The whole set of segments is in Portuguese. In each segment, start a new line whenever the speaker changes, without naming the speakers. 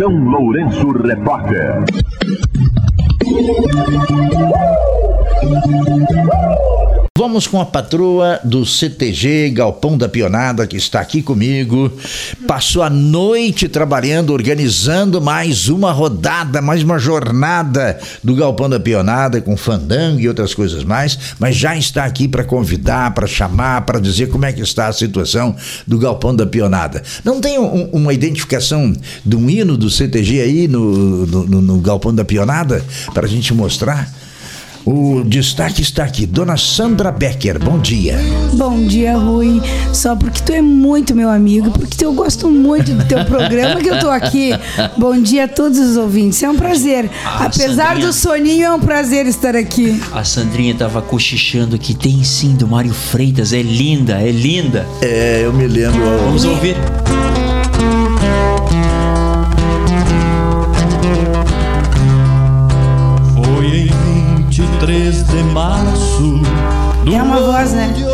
São Lourenço Repórter.
Vamos com a patroa do CTG Galpão da Pionada, que está aqui comigo. Passou a noite trabalhando, organizando mais uma rodada, mais uma jornada do Galpão da Pionada, com fandango e outras coisas mais, mas já está aqui para convidar, para chamar, para dizer como é que está a situação do Galpão da Pionada. Não tem uma identificação de um hino do CTG aí no Galpão da Pionada, para a gente mostrar? O destaque está aqui, Dona Sandra Becker, bom dia.
Bom dia, Rui. Só porque tu é muito meu amigo, porque eu gosto muito do teu programa que eu tô aqui. Bom dia a todos os ouvintes, é um prazer. Apesar do soninho, é um prazer estar aqui.
A Sandrinha tava cochichando aqui, tem sim, do Mário Freitas, é linda, é linda.
É, eu me lembro.
Vamos ouvir.
Foi em 23 de março do
É uma voz, né?
de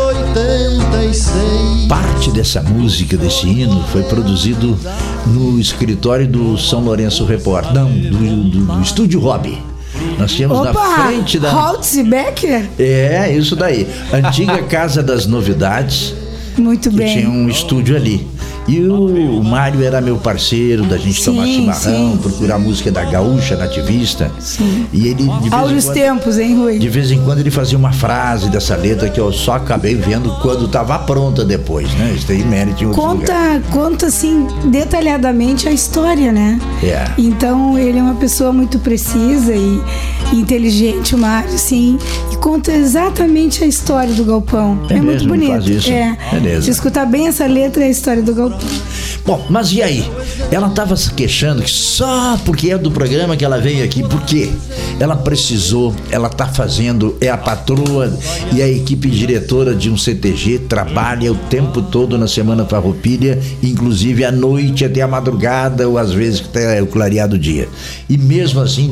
86.
Parte dessa música, desse hino, foi produzido no escritório do São Lourenço Repórter. Não, do Estúdio Hobby. Nós tínhamos na frente da...
Holtz e Becker?
É, isso daí. Antiga Casa das Novidades.
Muito
que
bem.
Tinha um estúdio ali. E o Mário era meu parceiro da gente tomar chimarrão, procurar música da gaúcha nativista.
Sim.
E ele, de vez
Áureos tempos, hein, Rui?
De vez em quando ele fazia uma frase dessa letra que eu só acabei vendo quando estava pronta depois, né? Isso aí mérito em outro lugar.
Conta assim, detalhadamente a história, né?
É.
Então, ele é uma pessoa muito precisa e inteligente, o Mário, sim. E conta exatamente a história do Galpão.
É
muito
mesmo,
bonito.
faz isso. Beleza.
Se escutar bem essa letra, é a história do Galpão.
Bom, mas e aí? Ela estava se queixando que só porque é do programa que ela veio aqui. Por quê? Ela precisou, ela está fazendo, é a patroa e a equipe diretora de um CTG, trabalha o tempo todo na Semana Farroupilha, inclusive à noite até a madrugada, ou às vezes até o clareado do dia. E mesmo assim,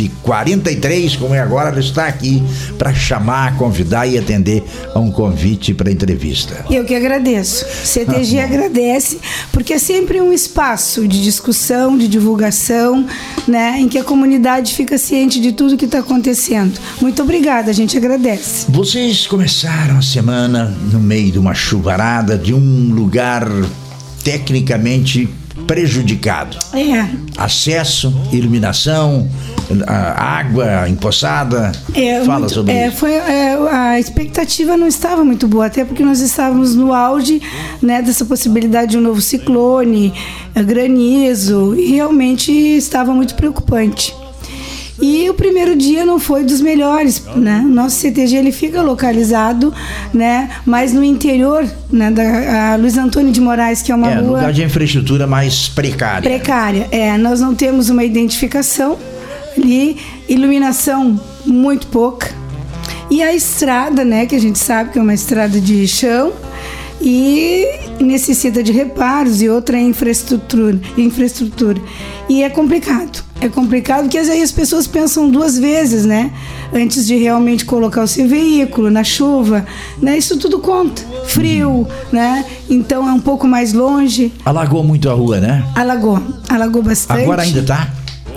9h43, como é agora, ela está aqui para chamar, convidar e atender a um convite para entrevista.
Eu que agradeço. CTG agradece, porque é sempre um espaço de discussão, de divulgação, né, em que a comunidade fica ciente de tudo que está acontecendo. Muito obrigada, a gente agradece.
Vocês começaram a semana no meio de uma chuvarada, de um lugar tecnicamente prejudicado.
É.
Acesso, iluminação, água empoçada. Fala sobre isso.
A expectativa não estava muito boa, até porque nós estávamos no auge, né, dessa possibilidade de um novo ciclone, granizo, e realmente estava muito preocupante. E o primeiro dia não foi dos melhores, né? Nosso CTG ele fica localizado, né, mais no interior, né, da Luiz Antônio de Moraes, que é uma rua...
lugar de infraestrutura mais precária.
Precária, nós não temos uma identificação ali, iluminação muito pouca. E a estrada, né, que a gente sabe que é uma estrada de chão e necessita de reparos e outra infraestrutura. E é complicado. É complicado porque às vezes as pessoas pensam duas vezes, né? Antes de realmente colocar o seu veículo na chuva, né? Isso tudo conta. Frio, né? Então é um pouco mais longe.
Alagou muito a rua, né?
Alagou bastante.
Agora ainda tá?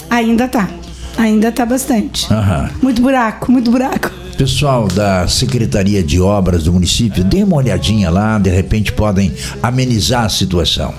Ainda tá bastante.
Aham.
Muito buraco.
Pessoal da Secretaria de Obras do município, dê uma olhadinha lá, de repente podem amenizar a situação.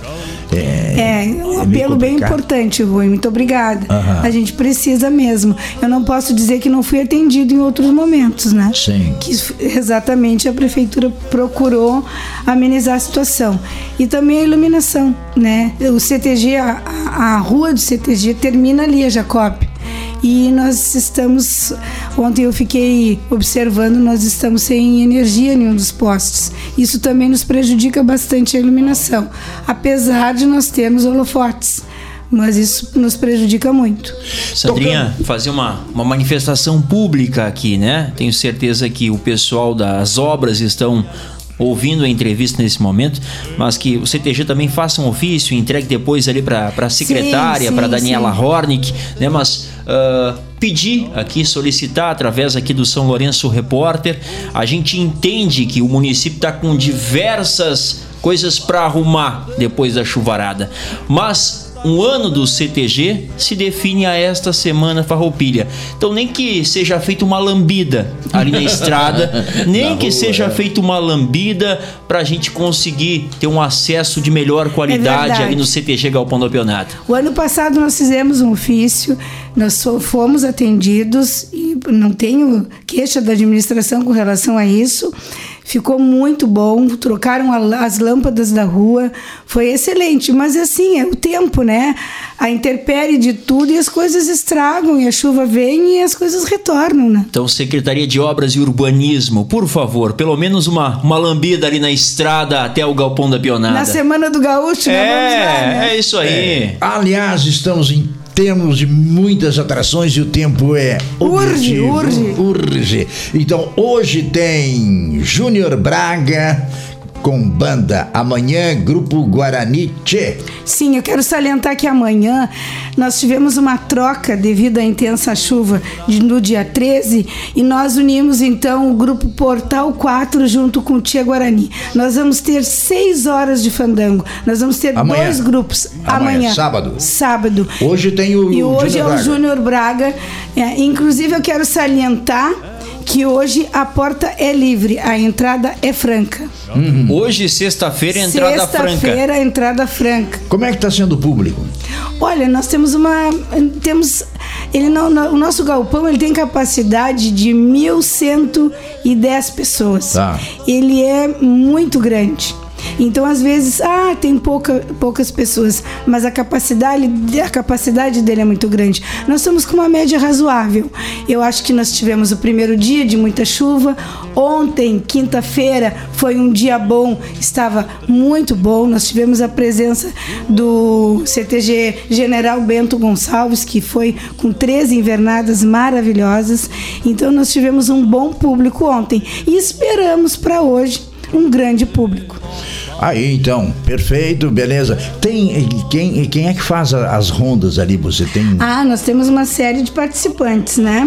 Um apelo bem importante, Rui. Muito obrigada. A gente precisa mesmo. Eu não posso dizer que não fui atendido em outros momentos, né?
Sim.
Que exatamente a prefeitura procurou amenizar a situação. E também a iluminação, né? O CTG, a rua do CTG termina ali, a Jacob. E nós estamos, ontem eu fiquei observando, nós estamos sem energia em nenhum dos postes. Isso também nos prejudica bastante a iluminação, apesar de nós termos holofotes. Mas isso nos prejudica muito.
Sandrinha, fazer uma manifestação pública aqui, né? Tenho certeza que o pessoal das obras estão ouvindo a entrevista nesse momento, mas que o CTG também faça um ofício, entregue depois ali para a secretária, para Daniela Hornick, né? Mas pedir aqui, solicitar através aqui do São Lourenço Repórter. A gente entende que o município está com diversas coisas para arrumar depois da chuvarada, mas um ano do CTG se define a esta Semana Farroupilha. Então nem que seja feita uma lambida ali na estrada, nem que seja feita uma lambida pra gente conseguir ter um acesso de melhor qualidade ali no CTG Galpão da Pionada.
O ano passado nós fizemos um ofício, nós fomos atendidos e não tenho queixa da administração com relação a isso. Ficou muito bom, trocaram as lâmpadas da rua, foi excelente, mas assim, é o tempo, né? A intempérie de tudo e as coisas estragam, e a chuva vem e as coisas retornam, né?
Então, Secretaria de Obras e Urbanismo, por favor, pelo menos uma lambida ali na estrada até o Galpão da Pionada.
Na Semana do Gaúcho, né? Vamos lá, né?
É isso aí.
Aliás, estamos em termos de muitas atrações e o tempo é urge. Então hoje tem Júnior Braga com banda, amanhã Grupo Guarani Tchê.
Sim, eu quero salientar que amanhã nós tivemos uma troca devido à intensa chuva no dia 13 e nós unimos então o Grupo Portal 4 junto com o Tia Guarani. Nós vamos ter 6 horas de fandango, nós vamos ter
amanhã.
2 grupos. Amanhã, sábado.
Hoje tem o
E hoje
Júnior
é o Júnior Braga. Inclusive eu quero salientar que hoje a porta é livre, a entrada é franca.
Hoje, sexta-feira, entrada franca.
Sexta-feira, entrada franca.
Como é que está sendo o público?
Olha, nós temos o nosso galpão ele tem capacidade de 1.110 pessoas.
Tá.
Ele é muito grande. Então, às vezes, tem poucas pessoas, mas a capacidade dele é muito grande. Nós estamos com uma média razoável. Eu acho que nós tivemos o primeiro dia de muita chuva. Ontem, quinta-feira, foi um dia bom, estava muito bom. Nós tivemos a presença do CTG General Bento Gonçalves, que foi com 13 invernadas maravilhosas. Então, nós tivemos um bom público ontem e esperamos para hoje um grande público.
Aí então, perfeito, beleza. Tem quem é que faz as rondas ali? Você tem?
Nós temos uma série de participantes, né?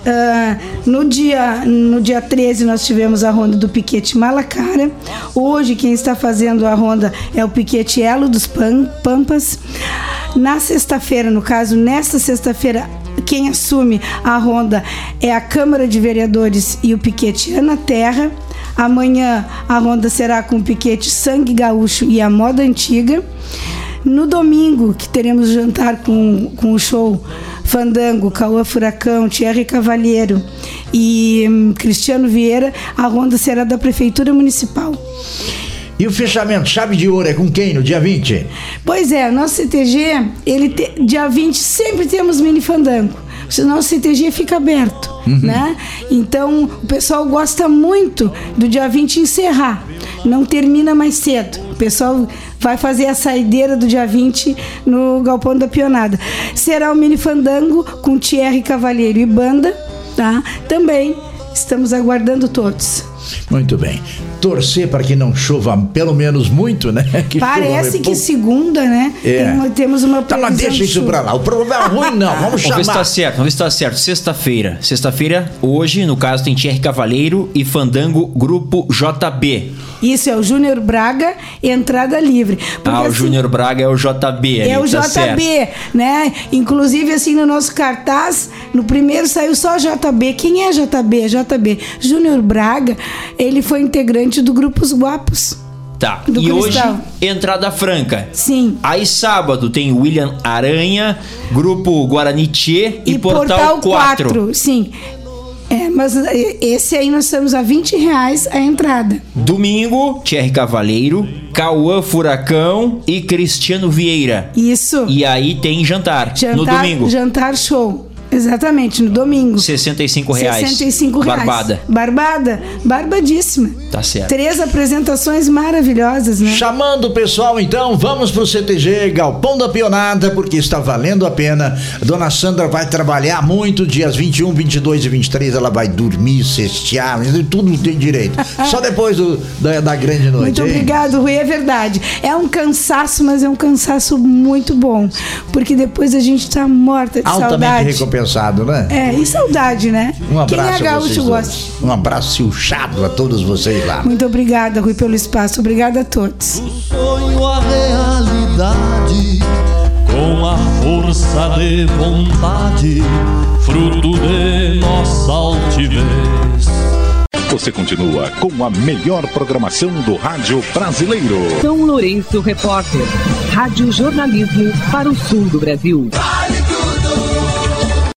No dia 13 nós tivemos a ronda do Piquete Malacara. Hoje quem está fazendo a ronda é o Piquete Elo dos Pampas. Na sexta-feira, no caso, nesta sexta-feira, quem assume a ronda é a Câmara de Vereadores e o Piquete Ana Terra. Amanhã a ronda será com o Piquete Sangue Gaúcho e a Moda Antiga. No domingo, que teremos jantar com o show Fandango, Cauã Furacão, Thierry Cavalheiro e Cristiano Vieira, a ronda será da Prefeitura Municipal.
E o fechamento, chave de ouro, é com quem no dia 20?
Pois é, nosso CTG, dia 20 sempre temos mini fandango. O nosso CTG fica aberto, né? Então, o pessoal gosta muito do dia 20 encerrar. Não termina mais cedo. O pessoal vai fazer a saideira do dia 20 no Galpão da Pionada. Será o mini fandango com Thierry Cavalheiro e banda, tá? Também estamos aguardando todos.
Muito bem. Torcer para que não chova pelo menos muito, né?
Parece que segunda, né? Temos uma previsão.
Tá, mas deixa isso pra lá. O problema é ruim, não. Vamos chamar.
Vamos ver se tá certo. Sexta-feira, hoje, no caso, tem Thierry Cavalheiro e Fandango Grupo JB.
Isso, é o Júnior Braga, entrada livre.
Porque, o Júnior Braga é o JB.
É o JB, certo, né? Inclusive, assim, no nosso cartaz, no primeiro saiu só JB. Quem é JB? JB. Júnior Braga, ele foi integrante do Grupo Os Guapos.
Tá, e Cristal. Hoje, entrada franca.
Sim.
Aí sábado tem William Aranha, Grupo Guarani Tchê e Portal 4.
Sim. Mas esse aí nós estamos a R$20 a entrada.
Domingo, Thierry Cavalheiro, Cauã Furacão e Cristiano Vieira.
Isso.
E aí tem jantar no domingo.
Jantar show. Exatamente, no domingo.
R$65.
R$65. Barbadíssima.
Tá certo.
3 apresentações maravilhosas, né?
Chamando o pessoal, então, vamos pro CTG Galpão da Pionada, porque está valendo a pena. Dona Sandra vai trabalhar muito, dias 21, 22 e 23, ela vai dormir, cestear, tudo tem direito. Só depois da grande noite.
Muito obrigado, Rui, é verdade. É um cansaço, mas é um cansaço muito bom, porque depois a gente tá morta de
altamente
saudade.
Recompensado, né?
E saudade, né?
Um abraço.
Quem é gaúcho gosta.
Um abraço silchado a todos vocês lá.
Muito obrigada, Rui, pelo espaço. Obrigada a todos.
Do sonho à realidade, força de vontade, fruto de nossa altivez.
Você continua com a melhor programação do rádio brasileiro.
São Lourenço Repórter, rádio jornalismo para o sul do Brasil.